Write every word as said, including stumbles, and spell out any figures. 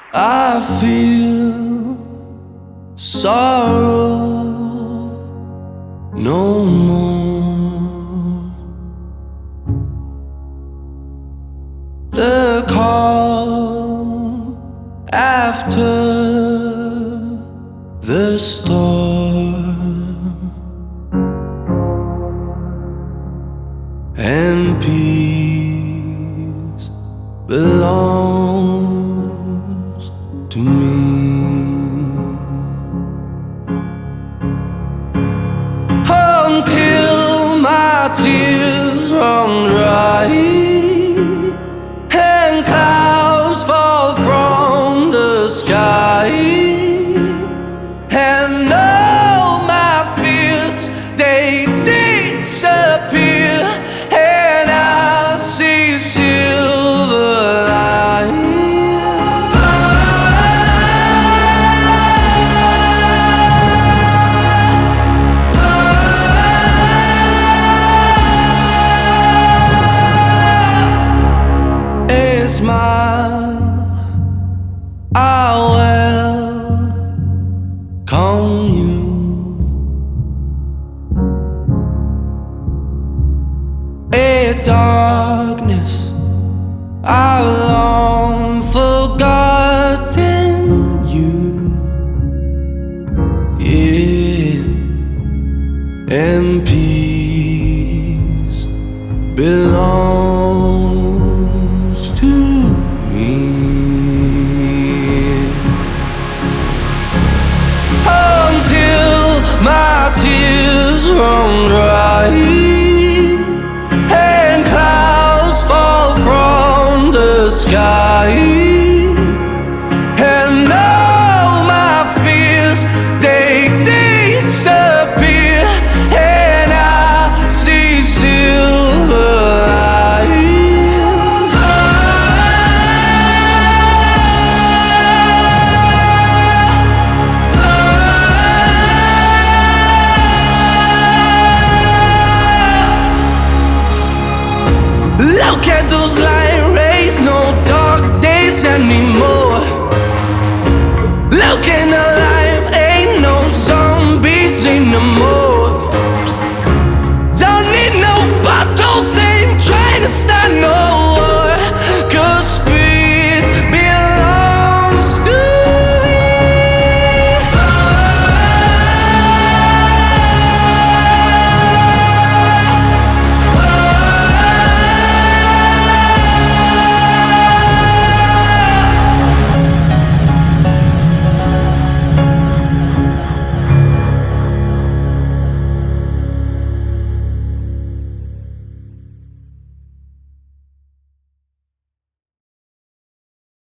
I feel sorrow no more. The calm after the storm, and peace belongs to me. Until my tears run dry and clouds fall from the sky, and all my fears they disappear, and I see silver lines. A smile I welcome you. A darkness I've long forgotten you. Yeah, and peace belongs to me. Until my tears run dry and clouds fall from the sky, and all my fears they disappear, and I see silver lines. Look at those lines.